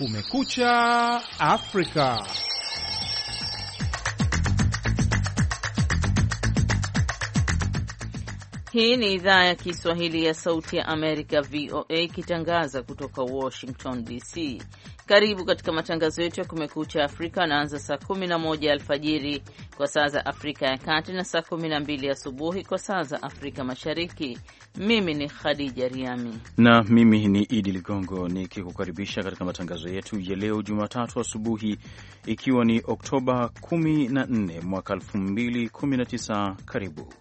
Kumekucha Afrika. Hii ni idhaa ya Kiswahili ya Sauti ya Amerika, VOA, ikitangaza kutoka Washington DC. Karibu katika matangazo yetu ya Kumekucha Afrika. Anaanza saa 11 alfajiri kwa saa za Afrika ya Kati na saa 12 asubuhi kwa saa za Afrika Mashariki. Mimi ni Khadija Riami na mimi ni Idi Ligongo nikikukaribisha katika matangazo yetu ya leo Jumatatu asubuhi, ikiwa ni Oktoba 14 mwaka 2019. Karibu.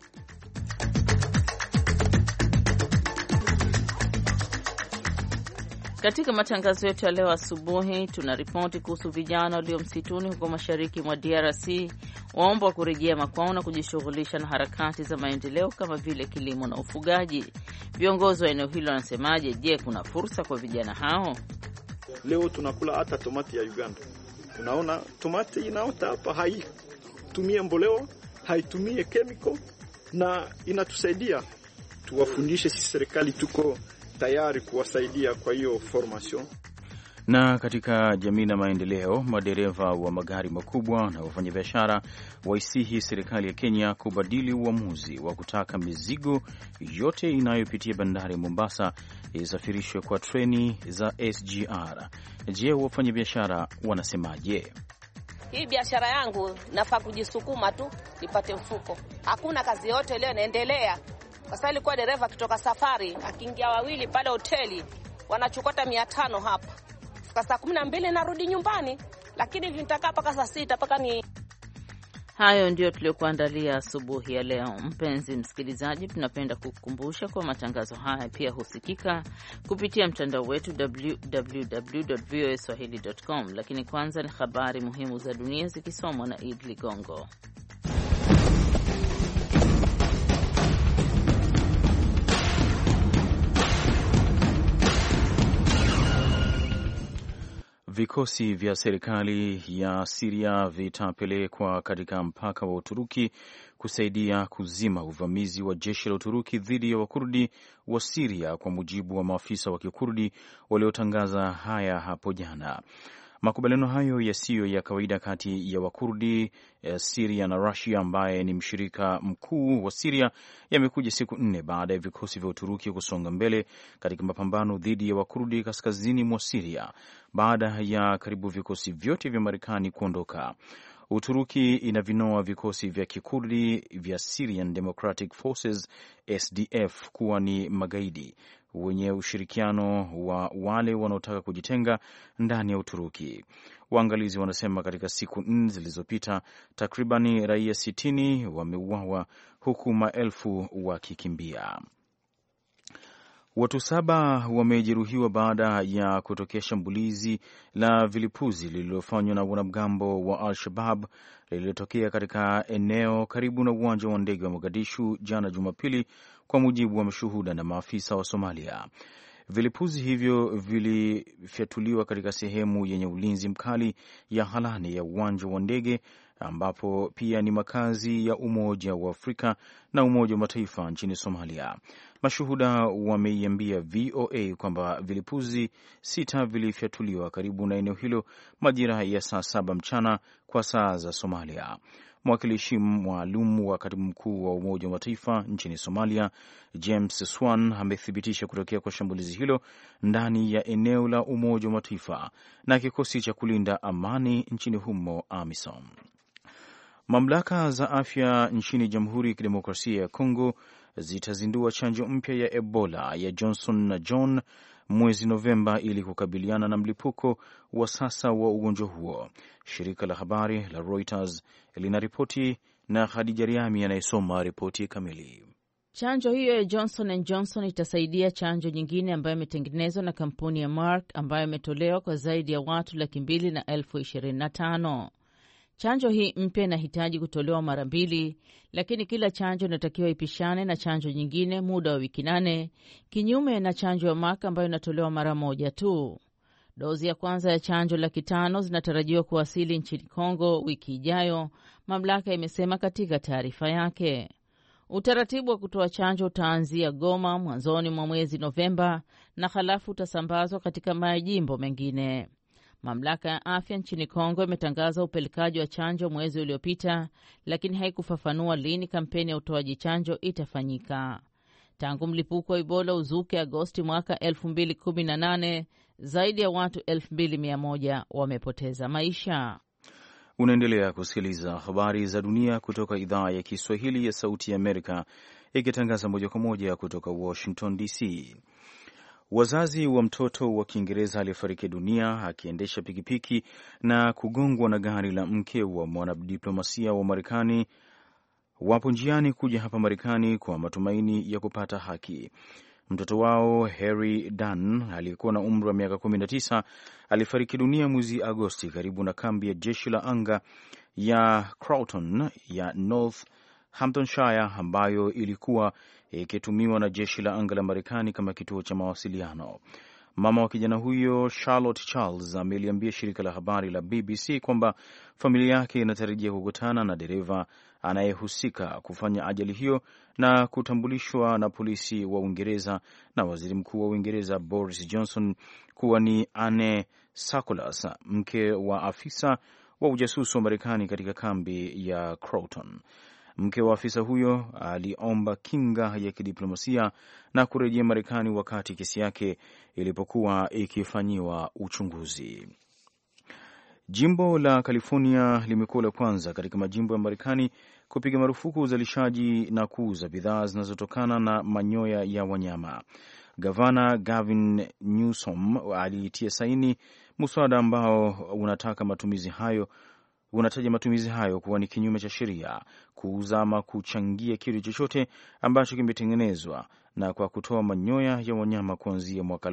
Katika matangazo yetu ya leo asubuhi tuna ripoti kuhusu vijana walio msituni huko mashariki mwa DRC waomba kurejea makwao na kujishughulisha na harakati za maendeleo kama vile kilimo na ufugaji. Viongozi wa eneo hilo wanasemaje? Je, kuna fursa kwa vijana hao? Leo tunakula hata tomati ya Uganda. Unaona tomati inaota hapa, haitumie mboleo, haitumie chemical na inatusaidia. Tuwafundishe, sisi serikali tuko tayari kuwasaidia kwa hiyo formation. Na katika jamii na maendeleo, madereva wa magari makubwa na wafanyabiashara waisihi serikali ya Kenya kubadili uamuzi wa kutaka mizigo yote inayopitia bandari ya Mombasa isafirishwe kwa treni za SGR. Je, wafanyabiashara wanasemaje? Hii biashara yangu nafaa kujisukuma tu nipate mfuko. Hakuna kazi yote leo inaendelea. Kwa sababu ilikuwa dereva kitoka safari, akiingia wawili pale hoteli, wanachukota 500 hapa. Fika saa 12 narudi nyumbani, lakini hivi nitakaa mpaka saa 6 mpaka ni... Hayo ndio tuliokuandalia asubuhi ya leo. Mpenzi msikilizaji, tunapenda kukukumbusha kwa matangazo haya pia husikika kupitia mtandao wetu www.voaswahili.com. Lakini kwanza ni habari muhimu za dunia zikisomwa na Idi Ligongo. Vikosi vya serikali ya Syria vitapelekwa katika mpaka wa Uturuki kusaidia kuzima uvamizi wa jeshi la Uturuki dhidi ya Wakurdi wa Syria, kwa mujibu wa maafisa wa Kikurdi waliotangaza haya hapo jana. Makubaliano hayo yasiyo ya kawaida kati ya Wakurdi Syria na Russia, ambaye ni mshirika mkuu wa Syria, yamekuja siku 4 baada ya vikosi vya Uturuki kusonga mbele katika mapambano dhidi ya Wakurdi kaskazini mwa Syria baada ya karibu vikosi vyote vya Marekani kuondoka. Uturuki inavinoa vikosi vya Kikurdi vya Syrian Democratic Forces SDF kuwa ni magaidi wenye ushirikiano wa wale wanaotaka kujitenga ndani ya Uturuki. Waangalizi wanasema katika siku 4 zilizopita takribani raia 60 wameuawa huku maelfu wakikimbia. Watu 7 wamejeruhiwa baada ya kutokea shambulizi la vilipuzi lililofanywa na wanamgambo wa Al-Shabaab lililotokea katika eneo karibu na uwanja wa ndege wa Mogadishu jana Jumapili, kwa mujibu wa mashuhuda na maafisa wa Somalia. Vilipuzi hivyo vilifyatuliwa katika sehemu yenye ulinzi mkali ya Halani ya uwanja wa ndege, ambapo pia ni makazi ya Umoja wa Afrika na Umoja wa Mataifa nchini Somalia. Mashuhuda wameiambia VOA kwamba vilipuzi 6 vilifyatuliwa karibu na eneo hilo majira ya saa 7 mchana kwa saa za Somalia. Mwakilishi maalum wa katibu mkuu wa Umoja wa Mataifa nchini Somalia, James Swan, amethibitisha kutokea kwa shambulizi hilo ndani ya eneo la Umoja wa Mataifa na kikosi cha kulinda amani nchini humo, AMISOM. Mamlaka za afya nchini Jamhuri ya Kidemokrasia ya Kongo zitazindua chanjo mpya ya Ebola ya Johnson & Johnson mwezi Novemba ili kukabiliana na mlipuko wa sasa wa ugonjwa huo. Shirika la habari la Reuters linaripoti na Khadija Riami anayesoma ripoti kamili. Chanjo hiyo ya Johnson & Johnson itasaidia chanjo nyingine ambayo imetengenezwa na kampuni ya Merck ambayo imetolewa kwa zaidi ya watu 225,000. Chanjo hii mpya inahitaji kutolewa mara 2, lakini kila chanjo inatakiwa ipishane na chanjo nyingine muda wa wiki 8, kinyume na chanjo ya Merck ambayo inatolewa mara 1 tu. Dozi ya kwanza ya chanjo 500,000 zinatarajiwa kuwasili nchini Kongo wiki ijayo, mamlaka imesema katika taarifa yake. Utaratibu wa kutoa chanjo utaanzia Goma mwanzoni mwa mwezi Novemba na halafu utasambazwa katika majimbo mengine. Mamlaka ya afya nchini Kongo imetangaza upelekaji wa chanjo mwezi uliopita, lakini haikufafanua lini kampeni ya utoaji chanjo itafanyika. Tangu mlipuko wa Ebola uzuke Agosti mwaka 2018, zaidi ya watu 2100 wamepoteza maisha. Unaendelea kusikiliza habari za dunia kutoka idhaa ya Kiswahili ya Sauti ya Amerika, ikitangaza moja kwa moja kutoka Washington DC. Wazazi wa mtoto wa Kiingereza aliyefariki dunia akiendesha pikipiki na kugongwa na gari la mke wa mwanadiplomasia wa Marekani wapo njiani kuja hapa Marekani kwa matumaini ya kupata haki. Mtoto wao Harry Dunn aliyekuwa na umri wa miaka 19 alifariki dunia mwezi Agosti karibu na kambi ya jeshi la anga ya Crowton ya Northamptonshire ambayo ilikuwa ikitumiwa na jeshi la anga la Marekani kama kituo cha mawasiliano. Mama wa kijana huyo, Charlotte Charles, ameliambia shirika la habari la BBC kwamba familia yake inatarajia kukutana na dereva anayehusika kufanya ajali hiyo na kutambulishwa na polisi wa Uingereza na waziri mkuu wa Uingereza Boris Johnson kuwa ni Anne Sakolas, mke wa afisa wa ujasusi wa Marekani katika kambi ya Crowton. Mke wa afisa huyo aliomba kinga ya kidiplomasia na kurejea Marekani wakati kesi yake ilipokuwa ikifanyiwa uchunguzi. Jimbo la California limekuwa la kwanza katika majimbo ya Marekani kupiga marufuku uzalishaji na kuuza bidhaa zinazotokana na manyoya ya wanyama. Gavana Gavin Newsom alitia saini muswada ambao unataja matumizi hayo kuwa ni kinyume cha sheria kuuza ama kuchangia kitu chochote ambacho kimetengenezwa na kwa kutoa manyoya ya wanyama kuanzia mwaka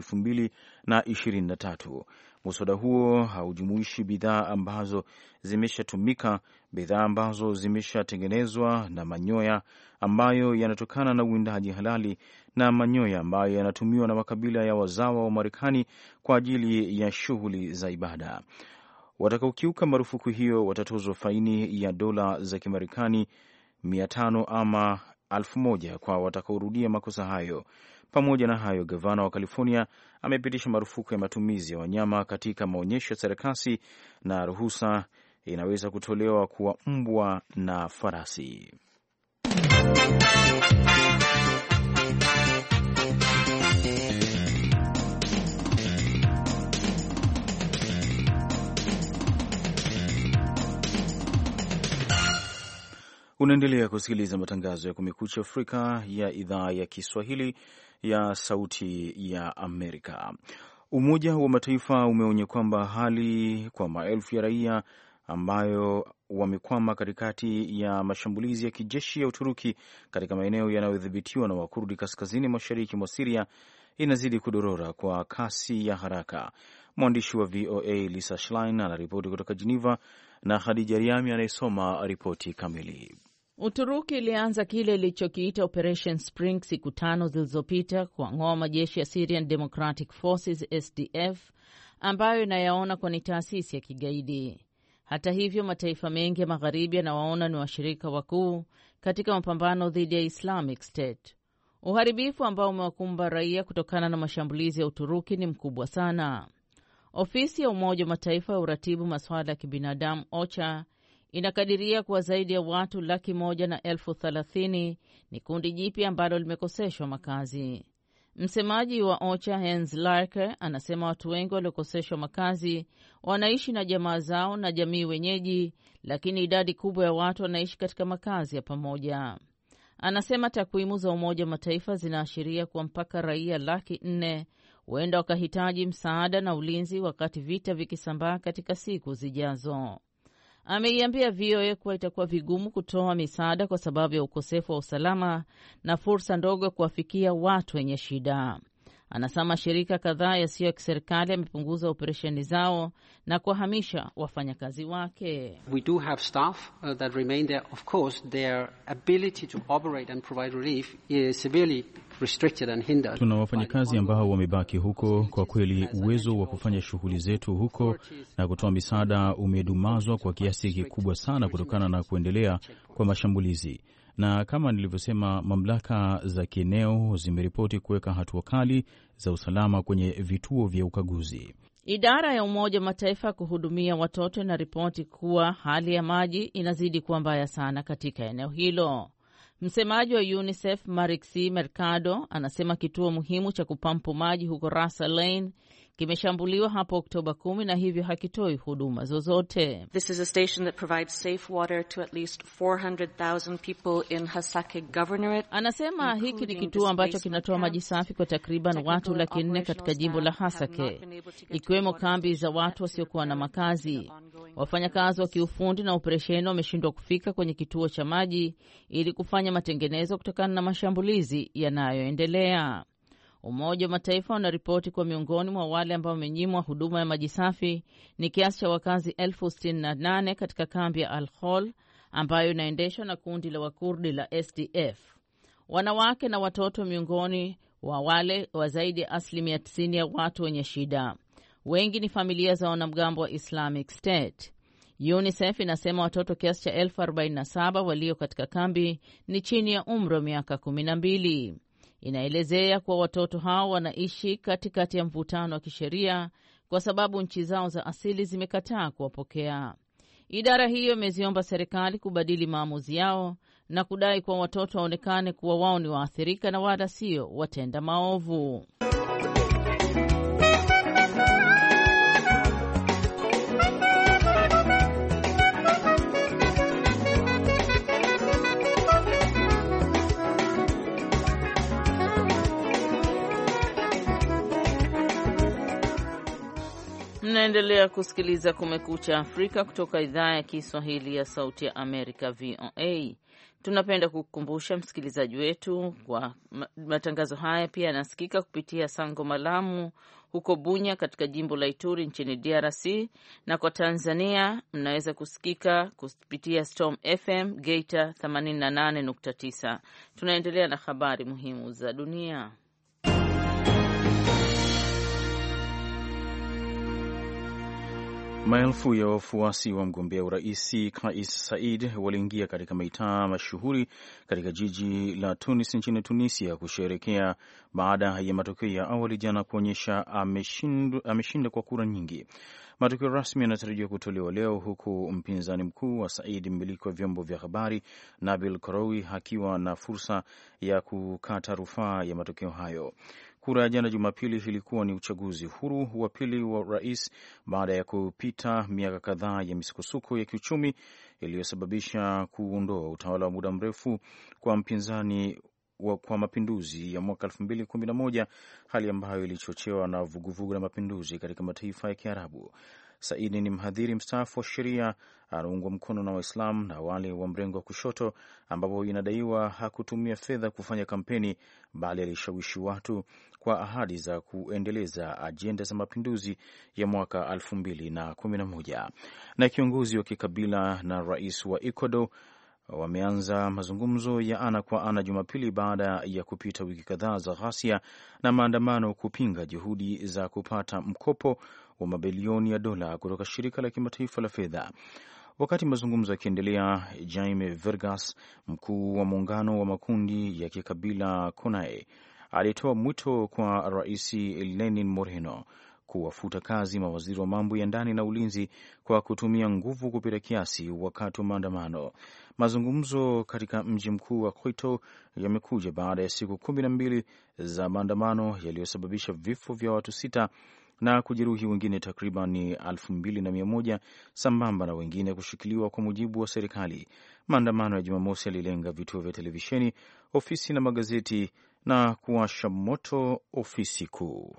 2023. Muswada huo haujumuishi bidhaa ambazo zimeshatumika, bidhaa ambazo zimeshatengenezwa na manyoya ambayo yanatokana na uwindaji halali na manyoya ambayo yanatumiwa na makabila ya wazawa wa Marekani kwa ajili ya shughuli za ibada. Watakaokiuka marufuku hiyo watatozwa faini ya dola za Kimarekani 500 ama 1000 kwa watakaorudia makosa hayo. Pamoja na hayo, gavana wa California amepitisha marufuku ya matumizi ya wanyama katika maonyesho ya sarakasi na ruhusa inaweza kutolewa kwa mbwa na farasi. Unaendelea kusikiliza matangazo ya Kumekucha Afrika ya idhaa ya Kiswahili ya Sauti ya Amerika. Umoja wa Mataifa umeonya kwamba hali kwa maelfu ya raia ambayo wamekwama katikati ya mashambulizi ya kijeshi ya Uturuki katika maeneo yanayodhibitiwa na Wakurdi kaskazini mashariki mwa Syria inazidi kudorora kwa kasi ya haraka. Mwandishi wa VOA Lisa Schlein anaripoti kutoka Geneva na Khadija Riami anayesoma ripoti kamili. Uturuki ilianza kile ilichokiita Operation Spring siku 5 zilizopita kuang'oa majeshi ya Syrian Democratic Forces SDF ambayo inayaona kwa ni taasisi ya kigaidi. Hata hivyo, mataifa mengi ya magharibi yanawaona ni washirika wakuu katika mapambano dhidi ya Islamic State. Uharibifu ambao umewakumba raia kutokana na mashambulizi ya Uturuki ni mkubwa sana. Ofisi ya Umoja wa Mataifa ya uratibu masuala ya kibinadamu OCHA inakadiria kuwa zaidi ya watu 130,000 ni kundi jipya ambalo limekoseshwa makazi. Msemaji wa OCHA Hans Larke anasema watu wengi waliokoseshwa makazi wanaishi na jamaa zao na jamii wenyeji, lakini idadi kubwa ya watu wanaishi katika makazi ya pamoja. Anasema takwimu za Umoja wa Mataifa zinaashiria kuwa mpaka raia 400,000 huenda wakahitaji msaada na ulinzi wakati vita vikisambaa katika siku zijazo. Ameiambia VOA kuwa itakuwa vigumu kutoa misaada kwa sababu ya ukosefu wa usalama na fursa ndogo ya kuwafikia watu wenye shida. Anasema mashirika kadhaa yasiyo ya kiserikali yamepunguza operesheni zao na kuwahamisha wafanyakazi wake. We do have staff that remain there. Of course, their ability to operate and provide relief is severely restricted and hindered. Tuna wafanyakazi ambao wamebaki huko. Kwa kweli, uwezo wa kufanya shughuli zetu huko na kutoa misaada umedumazwa kwa kiasi kikubwa sana kutokana na kuendelea kwa mashambulizi. Na kama nilivyosema, mamlaka za kieneo zimeripoti kuweka hatua kali za usalama kwenye vituo vya ukaguzi. Idara ya Umoja wa Mataifa kuhudumia watoto inaripoti kuwa hali ya maji inazidi kuwa mbaya sana katika eneo hilo. Msemaji wa UNICEF Marixie Mercado anasema kituo muhimu cha kupampu maji huko Ras Al Ain kimeshambuliwa hapo Oktoba 10 na hivyo hakitoi huduma zozote. This is a station that provides safe water to at least 400,000 people in Hasake Governorate. Anasema hiki ni kituo ambacho kinatoa maji safi kwa takriban watu 400,000 katika jimbo la Hasake, ikiwemo kambi za watu wasiokuwa na makazi. Wafanyakazi wa kiufundi na operesheni wameshindwa kufika kwenye kituo cha maji ili kufanya matengenezo kutokana na mashambulizi yanayoendelea. Umoja wa Mataifa unaripoti kwa miongoni mwa wale ambao wamenyimwa huduma ya maji safi ni kiasi cha wakazi 68,000 katika kambi ya Al-Hol ambayo inaendeshwa na kundi la Wakurdi la SDF. Wanawake na watoto miongoni wa wale wa zaidi ya 90% ya watu wenye shida. Wengi ni familia za wanamgambo wa Islamic State. UNICEF inasema watoto kiasi cha 47,000 walio katika kambi ni chini ya umri wa miaka 12. Inaelezea kuwa watoto hao wanaishi katikati ya mvutano wa kisheria kwa sababu nchi zao za asili zimekataa kuwapokea. Idara hiyo imeziomba serikali kubadili maamuzi yao na kudai kuwa watoto waonekane kuwa wao ni waathirika na wala sio watenda maovu. Mnaendelea kusikiliza Kumekucha Afrika kutoka idhaa ya Kiswahili ya Sauti ya Amerika, VOA. Tunapenda kukukumbusha msikilizaji wetu kwa matangazo haya pia yanasikika kupitia Sango Malamu huko Bunya katika jimbo la Ituri nchini DRC, na kwa Tanzania mnaweza kusikika kupitia Storm FM Geita 88.9. Tunaendelea na habari muhimu za dunia. Maelfu ya wafuasi wa mgombea urais Kais Saied waliingia katika mitaa mashuhuri katika jiji la Tunis nchini Tunisia kusherehekea baada ya matokeo ya awali jana kuonyesha ameshinda kwa kura nyingi. Matokeo rasmi yanatarajiwa kutolewa leo, huku mpinzani mkuu wa Said, mmiliki wa vyombo vya habari Nabil Karoui, akiwa na fursa ya kukata rufaa ya matokeo hayo. Kura ya jana Jumapili ilikuwa ni uchaguzi huru wa pili wa rais baada ya kupita miaka kadhaa ya misukosuko ya kiuchumi iliyosababisha kuondoa utawala wa muda mrefu kwa mpinzani kwa mapinduzi ya mwaka 2011, hali ambayo ilichochewa na vuguvugu la mapinduzi katika mataifa ya Kiarabu. Saidi ni mhadhiri mstaafu wa sheria, anaungwa mkono na Waislamu na wale wa mrengo wa kushoto, ambapo inadaiwa hakutumia fedha kufanya kampeni, bali alishawishi watu kwa ahadi za kuendeleza ajenda za mapinduzi ya mwaka 2011. Na kiongozi wa kikabila na rais wa Ecuador wameanza mazungumzo ya ana kwa ana Jumapili baada ya kupita wiki kadhaa za ghasia na maandamano kupinga juhudi za kupata mkopo wa mabilioni ya dola kutoka shirika la kimataifa la fedha. Wakati mazungumzo yakiendelea, Jaime Vargas, mkuu wa muungano wa makundi ya kikabila CONAE, alitoa mwito kwa Rais Lenin Moreno kuwafuta kazi mawaziri wa mambo ya ndani na ulinzi kwa kutumia nguvu kupita kiasi wakati wa maandamano. Mazungumzo katika mji mkuu wa Quito yamekuja baada ya siku 12 za maandamano yaliyosababisha vifo vya watu 6 na kujeruhi wengine takriban 2,100 sambamba na wengine kushikiliwa, kwa mujibu wa serikali. Maandamano ya Jumamosi yalilenga vituo vya televisheni, ofisi na magazeti na kuwasha moto ofisi kuu.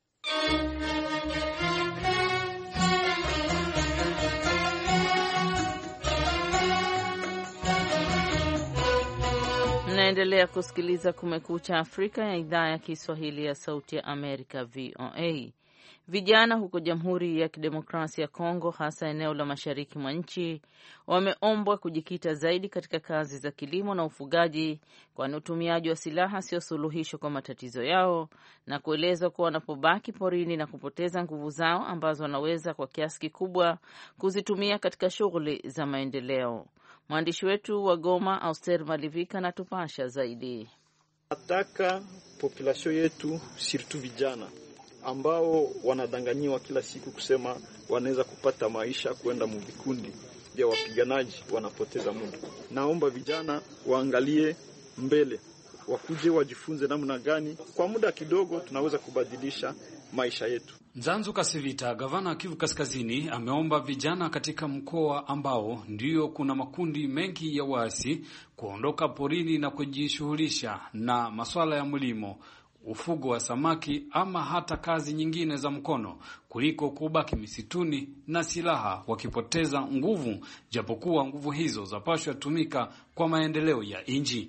Mnaendelea kusikiliza Kumekucha Afrika ya idhaa ya Kiswahili ya Sauti ya Amerika, VOA. Vijana huko Jamhuri ya Kidemokrasia ya Kongo, hasa eneo la mashariki mwa nchi, wameombwa kujikita zaidi katika kazi za kilimo na ufugaji, kwani utumiaji wa silaha sio suluhisho kwa matatizo yao, na kuelezwa kuwa wanapobaki porini na kupoteza nguvu zao ambazo wanaweza kwa kiasi kikubwa kuzitumia katika shughuli za maendeleo. Mwandishi wetu wa Goma, Auster Malivika, anatupasha zaidi. Nataka population yetu, surtout vijana, ambao wanadanganyiwa kila siku kusema wanaweza kupata maisha kwenda mvikundi vya wapiganaji, wanapoteza muda. Naomba vijana waangalie mbele, wakuje wajifunze namna gani kwa muda kidogo tunaweza kubadilisha maisha yetu. Nzanzu Kasivita, gavana wa Kivu Kaskazini, ameomba vijana katika mkoa ambao ndio kuna makundi mengi ya waasi kuondoka porini na kujishughulisha na masuala ya mlimo, ufugo wa samaki ama hata kazi nyingine za mkono kuliko kubaki misituni na silaha wakipoteza nguvu, japokuwa nguvu hizo zapashwa tumika kwa maendeleo ya nchi.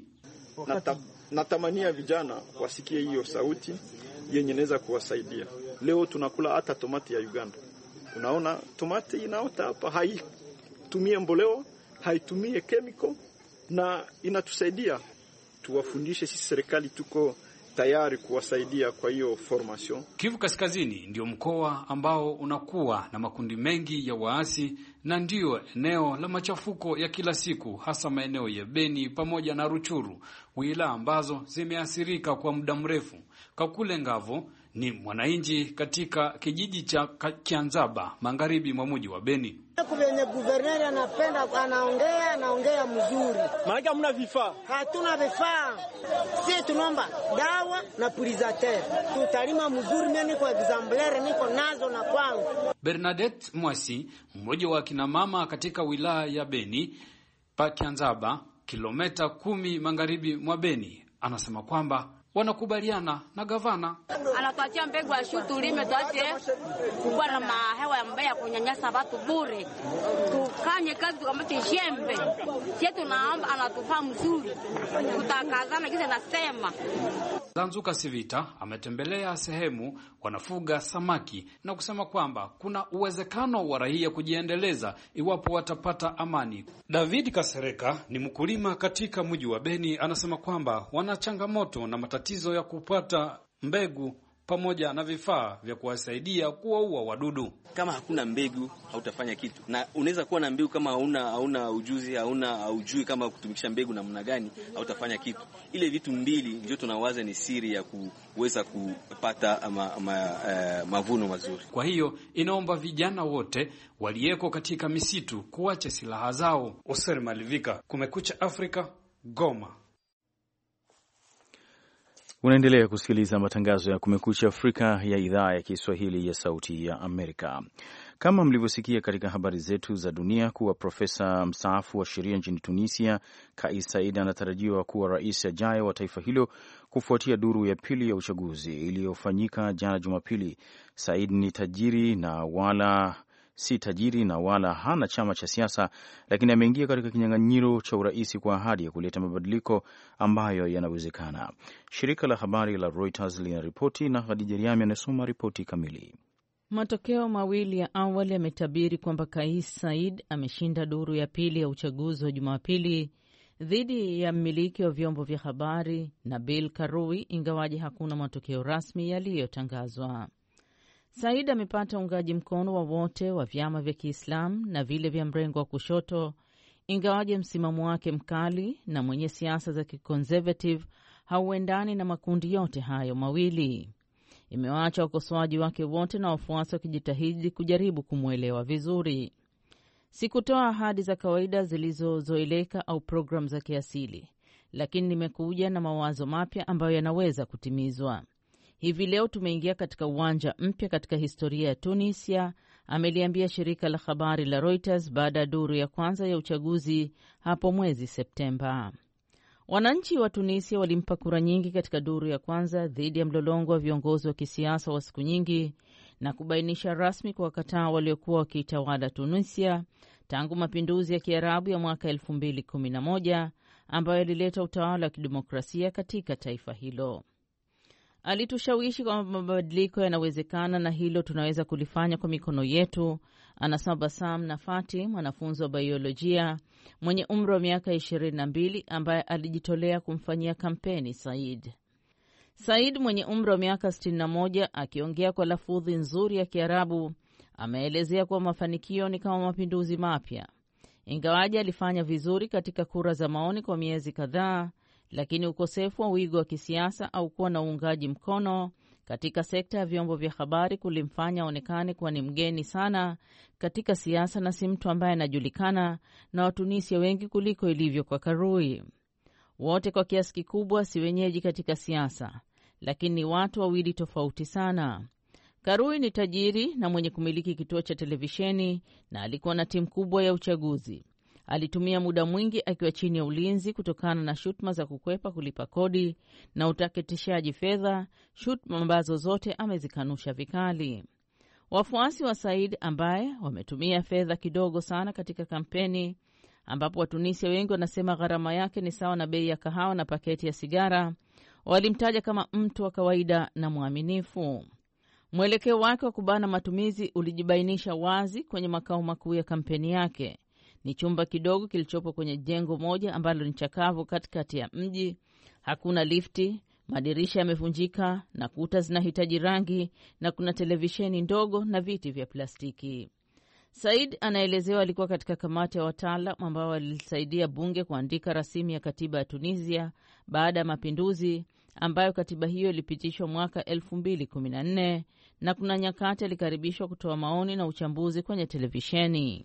Natamania vijana wasikie hiyo sauti yenye inaweza kuwasaidia. Leo tunakula hata tomati ya Uganda. Unaona tomati inaota hapa, haitumie mboleo, haitumie chemical na inatusaidia. Tuwafundishe, sisi serikali tuko tayari kuwasaidia kwa hiyo formation. Kivu Kaskazini ndio mkoa ambao unakuwa na makundi mengi ya waasi na ndio eneo la machafuko ya kila siku, hasa maeneo ya Beni pamoja na Ruchuru, wilaya ambazo zimeathirika kwa muda mrefu. Kakule Ngavo ni mwananchi katika kijiji cha Kianzaba, magharibi mwa mji wa Beni. Kwenye guverneri anapenda anaongea mzuri. Maana hamna vifaa. Hatuna vifaa. Sisi tunaomba dawa na purizateur. Tutalima mzuri, mimi niko exemplaire niko nazo na kwangu. Bernadette Mwasi, mmoja wa kina mama katika wilaya ya Beni, pa Kianzaba, kilomita 10 magharibi mwa Beni, anasema kwamba wanakubaliana na gavana. Anatuachia mbegu ya shutu tulime, tuache kuwa na mahewa ya mbaya kunyanyasa watu bure. Tukanye kazi tukamate jembe. Sisi tunaomba anatufaa mzuri. Tutakazana kile nasema. Nzanzu Kasivita ametembelea sehemu wanafuga samaki na kusema kwamba kuna uwezekano wa raia kujiendeleza iwapo watapata amani. David Kasereka ni mkulima katika mji wa Beni, anasema kwamba wana changamoto na matatizo ya kupata mbegu pamoja na vifaa vya kuwasaidia kuwaua wadudu. Kama hakuna mbegu hautafanya kitu, na unaweza kuwa na mbegu kama hauna ujuzi, haujui kama kutumikisha mbegu namna gani, hautafanya kitu. Ile vitu mbili ndio tunawaza ni siri ya kuweza kupata mavuno mazuri. Kwa hiyo inaomba vijana wote walieko katika misitu kuacha silaha zao. Oser Malivika, Kumekucha Afrika, Goma. Unaendelea kusikiliza matangazo ya Kumekucha Afrika ya idhaa ya Kiswahili ya Sauti ya Amerika. Kama mlivyosikia katika habari zetu za dunia kuwa profesa mstaafu wa sheria nchini Tunisia, Kais Saied anatarajiwa kuwa rais ajaye wa taifa hilo kufuatia duru ya pili ya uchaguzi iliyofanyika jana Jumapili. Saied ni si tajiri na wala hana chama cha siasa, lakini ameingia katika kinyang'anyiro cha urais kwa ahadi ya kuleta mabadiliko ambayo yanawezekana. Shirika la habari la Reuters linaripoti na Khadija Riami anasoma ripoti kamili. Matokeo mawili ya awali yametabiri kwamba Kais Saied ameshinda duru ya pili ya uchaguzi wa Jumapili dhidi ya mmiliki wa vyombo vya habari Nabil Karoui, ingawaje hakuna matokeo rasmi yaliyotangazwa. Said amepata uungaji mkono wa wote wa vyama vya Kiislamu na vile vya mrengo wa kushoto, ingawaje msimamo wake mkali na mwenye siasa za kiconservative hauendani na makundi yote hayo mawili. Imewaacha wakosoaji wake wote na wafuasi wakijitahidi kujaribu kumwelewa vizuri. Sikutoa ahadi za kawaida zilizozoeleka au programu za kiasili, lakini nimekuja na mawazo mapya ambayo yanaweza kutimizwa. Hivi leo tumeingia katika uwanja mpya katika historia ya Tunisia, ameliambia shirika la habari la Reuters baada ya duru ya kwanza ya uchaguzi hapo mwezi Septemba. Wananchi wa Tunisia walimpa kura nyingi katika duru ya kwanza dhidi ya mlolongo wa viongozi wa kisiasa wa siku nyingi na kubainisha rasmi kwa wakataa waliokuwa wakiitawala Tunisia tangu mapinduzi ya Kiarabu ya mwaka 2011 ambayo yalileta utawala wa kidemokrasia katika taifa hilo. Alitushawishi kwamba mabadiliko yanawezekana na hilo tunaweza kulifanya kwa mikono yetu, anasema Bassam Nafati, mwanafunzi wa biolojia mwenye umri wa miaka 22 ambaye alijitolea kumfanyia kampeni Said. Said mwenye umri wa miaka 61 akiongea kwa lafudhi nzuri ya Kiarabu ameelezea kuwa mafanikio ni kama mapinduzi mapya. Ingawaje alifanya vizuri katika kura za maoni kwa miezi kadhaa, lakini ukosefu wa wigo wa kisiasa au kuwa na uungaji mkono katika sekta ya vyombo vya habari kulimfanya aonekane kuwa ni mgeni sana katika siasa na si mtu ambaye anajulikana na Watunisia wengi kuliko ilivyo kwa Karoui. Wote kwa kiasi kikubwa si wenyeji katika siasa, lakini ni watu wawili tofauti sana. Karoui ni tajiri na mwenye kumiliki kituo cha televisheni na alikuwa na timu kubwa ya uchaguzi. Alitumia muda mwingi akiwa chini ya ulinzi kutokana na shutuma za kukwepa kulipa kodi na utaketishaji fedha, shutuma ambazo zote amezikanusha vikali. Wafuasi wa Said ambaye wametumia fedha kidogo sana katika kampeni, ambapo Watunisia wengi wanasema gharama yake ni sawa na bei ya kahawa na paketi ya sigara, walimtaja kama mtu wa kawaida na mwaminifu. Mwelekeo wake wa kubana matumizi ulijibainisha wazi kwenye makao makuu ya kampeni yake. Ni chumba kidogo kilichopo kwenye jengo moja ambalo ni chakavu katikati ya mji. Hakuna lifti, madirisha yamevunjika na kuta zinahitaji rangi, na kuna televisheni ndogo na viti vya plastiki. Said anaelezewa alikuwa katika kamati ya wataalam ambao walisaidia bunge kuandika rasimu ya katiba ya Tunisia baada ya mapinduzi, ambayo katiba hiyo ilipitishwa mwaka 2014, na kuna nyakati alikaribishwa kutoa maoni na uchambuzi kwenye televisheni.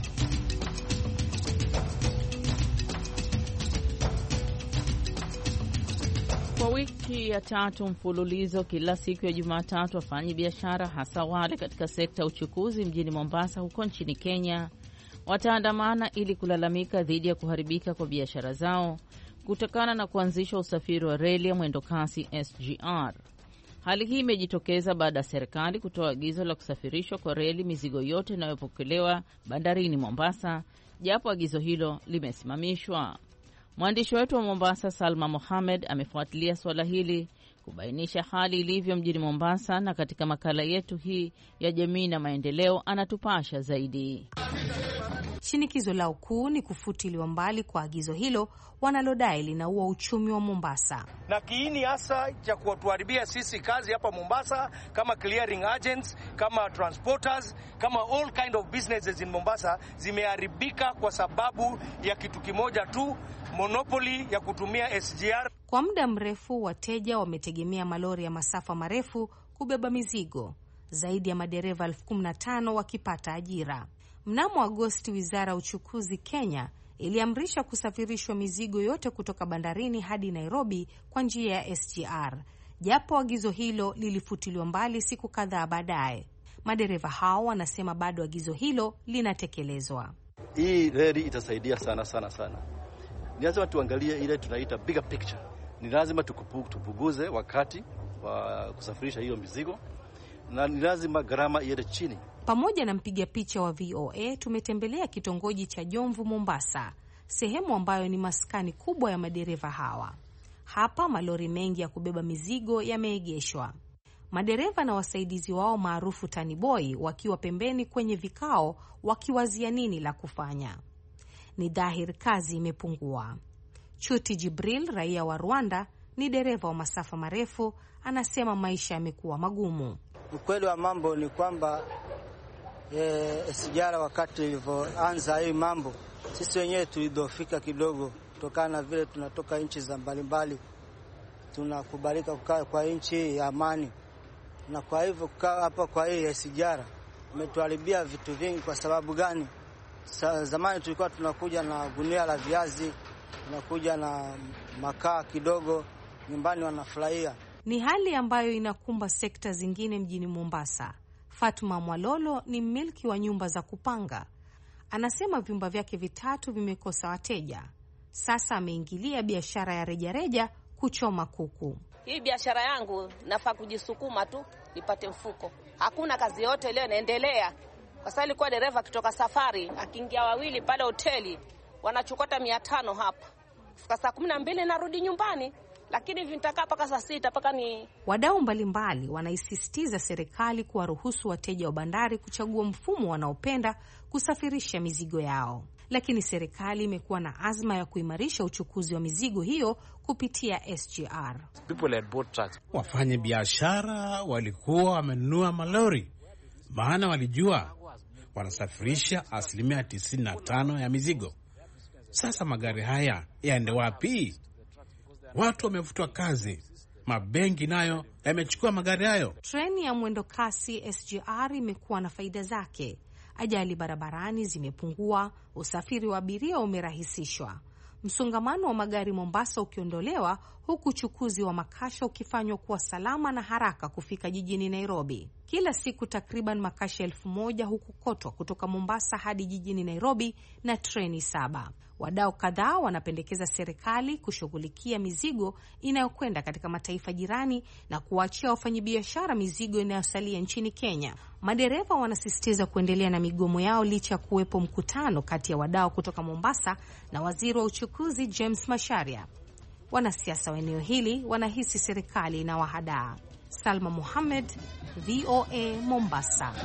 Kwa wiki ya tatu mfululizo, kila siku ya Jumatatu, wafanyi biashara hasa wale katika sekta ya uchukuzi mjini Mombasa huko nchini Kenya wataandamana ili kulalamika dhidi ya kuharibika kwa biashara zao kutokana na kuanzishwa usafiri wa reli ya mwendokasi SGR. Hali hii imejitokeza baada ya serikali kutoa agizo la kusafirishwa kwa reli mizigo yote inayopokelewa bandarini Mombasa, japo agizo hilo limesimamishwa. Mwandishi wetu wa Mombasa Salma Mohamed amefuatilia swala hili kubainisha hali ilivyo mjini Mombasa, na katika makala yetu hii ya jamii na maendeleo anatupasha zaidi. Shinikizo lao kuu ni kufutiliwa mbali kwa agizo hilo wanalodai linaua uchumi wa Mombasa. Na kiini hasa cha kutuharibia sisi kazi hapa Mombasa kama clearing agents, kama transporters, kama all kind of businesses in Mombasa zimeharibika kwa sababu ya kitu kimoja tu, monopoly ya kutumia SGR. Kwa muda mrefu wateja wametegemea malori ya masafa marefu kubeba mizigo, zaidi ya madereva 15,000 wakipata ajira. Mnamo Agosti, Wizara ya Uchukuzi Kenya iliamrisha kusafirishwa mizigo yote kutoka bandarini hadi Nairobi kwa njia ya SGR, japo agizo hilo lilifutiliwa mbali siku kadhaa baadaye. Madereva hao wanasema bado agizo hilo linatekelezwa. Hii reli itasaidia sana. Ni lazima tuangalie ile tunaita bigger picture. Ni lazima tupunguze wakati wa kusafirisha hiyo mizigo, na ni lazima gharama iende chini. Pamoja na mpiga picha wa VOA tumetembelea kitongoji cha Jomvu Mombasa, sehemu ambayo ni maskani kubwa ya madereva hawa. Hapa malori mengi ya kubeba mizigo yameegeshwa. Madereva na wasaidizi wao maarufu taniboi wakiwa pembeni kwenye vikao wakiwazia nini la kufanya. Ni dhahiri kazi imepungua. Chuti Jibril, raia wa Rwanda, ni dereva wa masafa marefu, anasema maisha yamekuwa magumu. Ukweli wa mambo ni kwamba SGR wakati ilivyoanza hii mambo, sisi wenyewe tulidofika kidogo kutokana na vile tunatoka nchi za mbalimbali, tunakubalika kukaa kwa nchi ya amani, na kwa hivyo kukaa hapa kwa hii SGR umetuharibia vitu vingi. Kwa sababu gani? Zamani tulikuwa tunakuja na gunia la viazi, tunakuja na makaa kidogo, nyumbani wanafurahia. Ni hali ambayo inakumba sekta zingine mjini Mombasa. Fatuma Mwalolo ni mmiliki wa nyumba za kupanga. Anasema vyumba vyake 3 vimekosa wateja. Sasa ameingilia biashara ya rejareja kuchoma kuku. Hii biashara yangu nafaa kujisukuma tu nipate mfuko. Hakuna kazi yote leo inaendelea. Kwa sababu ilikuwa dereva kutoka safari, akiingia wawili pale hoteli, wanachukota 500 hapa. Fika saa 12 narudi nyumbani. Lakini hivi nitakaa mpaka saa 6 mpaka ni. Wadau mbalimbali wanaisisitiza serikali kuwaruhusu wateja wa bandari kuchagua mfumo wanaopenda kusafirisha mizigo yao. Lakini serikali imekuwa na azma ya kuimarisha uchukuzi wa mizigo hiyo kupitia SGR. Wafanya biashara walikuwa wamenunua malori, maana walijua wanasafirisha 95% ya mizigo. Sasa magari haya yaende wapi? Watu wamefutwa kazi Mabenki nayo yamechukua magari hayo. Treni ya mwendo kasi SGR imekuwa na faida zake. Ajali barabarani zimepungua, usafiri wa abiria umerahisishwa, msongamano wa magari Mombasa ukiondolewa, huku uchukuzi wa makasha ukifanywa kuwa salama na haraka kufika jijini Nairobi. Kila siku takriban makasha 1000 hukokotwa kutoka Mombasa hadi jijini Nairobi na treni 7. Wadau kadhaa wanapendekeza serikali kushughulikia mizigo inayokwenda katika mataifa jirani na kuachia wafanyabiashara mizigo inayosalia nchini Kenya. Madereva wanasisitiza kuendelea na migomo yao licha ya kuwepo mkutano kati ya wadau kutoka Mombasa na waziri wa uchukuzi James Macharia. Wanasiasa wa eneo hili wanahisi serikali inawahadaa. Salma Mohamed, VOA, Mombasa.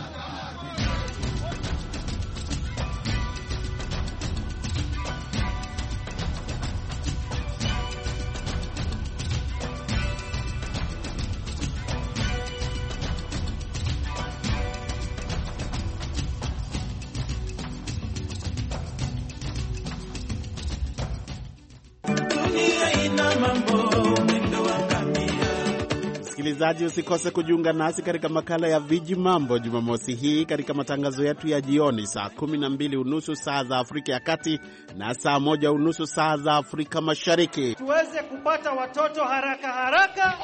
Msikilizaji, usikose kujiunga nasi katika makala ya Viji Mambo Jumamosi hii katika matangazo yetu ya jioni saa 12:30 saa za Afrika ya Kati na saa 1:30 saa za Afrika Mashariki. Tuweze kupata watoto haraka haraka.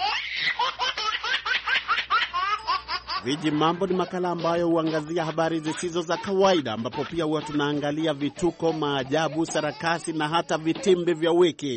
Viji Mambo ni makala ambayo huangazia habari zisizo za kawaida, ambapo pia huwa tunaangalia vituko, maajabu, sarakasi na hata vitimbi vya wiki.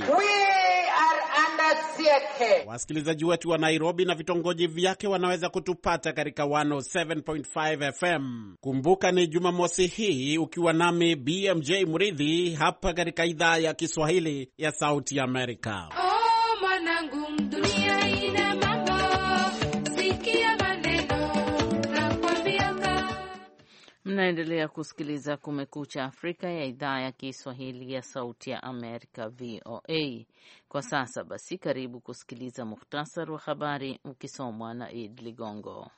Wasikilizaji wetu wa Nairobi na vitongoji vyake wanaweza kutupata katika 107.5 FM. Kumbuka ni Jumamosi hii ukiwa nami BMJ Mridhi hapa katika idhaa ya Kiswahili ya Sauti ya Amerika. Oh, mwanangu, dunia ina mambo. Sikia maneno na kuambiaka. Mnaendelea kusikiliza Kumekucha Afrika ya idhaa ya Kiswahili ya Sauti ya Amerika, VOA. Kwa sasa basi, karibu kusikiliza muhtasari wa habari ukisomwa na Id Ligongo.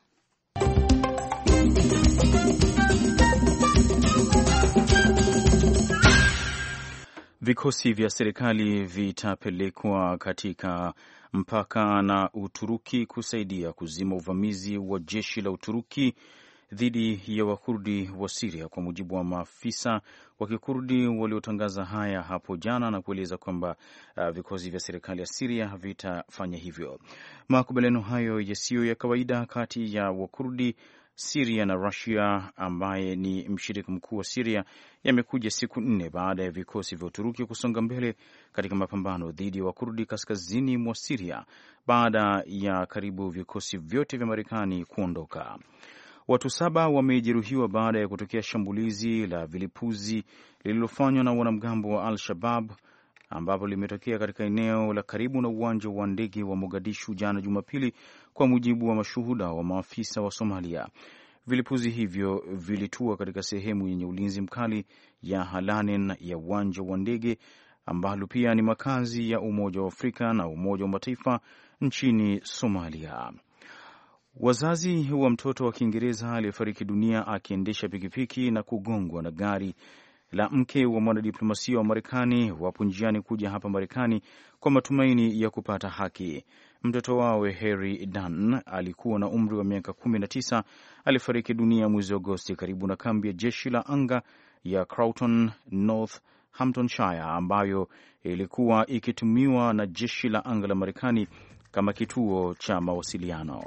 Vikosi vya serikali vitapelekwa katika mpaka na Uturuki kusaidia kuzima uvamizi wa jeshi la Uturuki dhidi ya Wakurdi wa Syria, kwa mujibu wa maafisa wa Kikurdi waliotangaza haya hapo jana na kueleza kwamba vikosi vya serikali ya Syria vitafanya hivyo. Makubaliano hayo yasiyo ya kawaida kati ya Wakurdi, Syria na Russia, ambaye ni mshirika mkuu wa Syria, yamekuja siku 4 baada ya vikosi vya Uturuki kusonga mbele katika mapambano dhidi ya Wakurdi kaskazini mwa Syria baada ya karibu vikosi vyote vya Marekani kuondoka. Watu 7 wamejeruhiwa baada ya kutokea shambulizi la vilipuzi lililofanywa na wanamgambo wa Al-Shabaab ambapo limetokea katika eneo la karibu na uwanja wa ndege wa Mogadishu jana Jumapili, kwa mujibu wa mashuhuda wa maafisa wa Somalia. Vilipuzi hivyo vilitua katika sehemu yenye ulinzi mkali ya Halanen ya uwanja wa ndege, ambalo pia ni makazi ya Umoja wa Afrika na Umoja wa Mataifa nchini Somalia. Wazazi wa mtoto wa Kiingereza aliyefariki dunia akiendesha pikipiki na kugongwa na gari la mke wa mwanadiplomasia wa Marekani wapo njiani kuja hapa Marekani kwa matumaini ya kupata haki. Mtoto wao Harry Dunn alikuwa na umri wa miaka 19, alifariki dunia mwezi Agosti karibu na kambi ya jeshi la anga ya Croughton, Northamptonshire, ambayo ilikuwa ikitumiwa na jeshi la anga la Marekani kama kituo cha mawasiliano.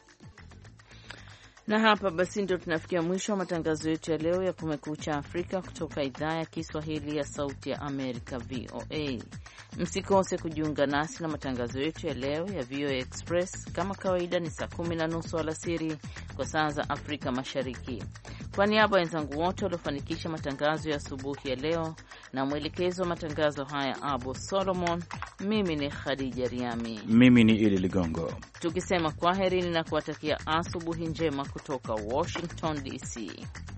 Na hapa basi ndio tunafikia mwisho wa matangazo yetu ya leo ya Kumekucha Afrika kutoka idhaa ya Kiswahili ya Sauti ya Amerika, VOA. Msikose kujiunga nasi na matangazo yetu ya leo ya VOA Express kama kawaida ni saa 10:30 alasiri kwa saa za Afrika Mashariki. Kwa niaba ya wenzangu wote waliofanikisha matangazo ya asubuhi ya leo na mwelekezo wa matangazo haya Abu Solomon, mimi ni Khadija Riami, mimi ni Ili Ligongo, tukisema kwaherini na kuwatakia asubuhi njema kutoka Washington DC.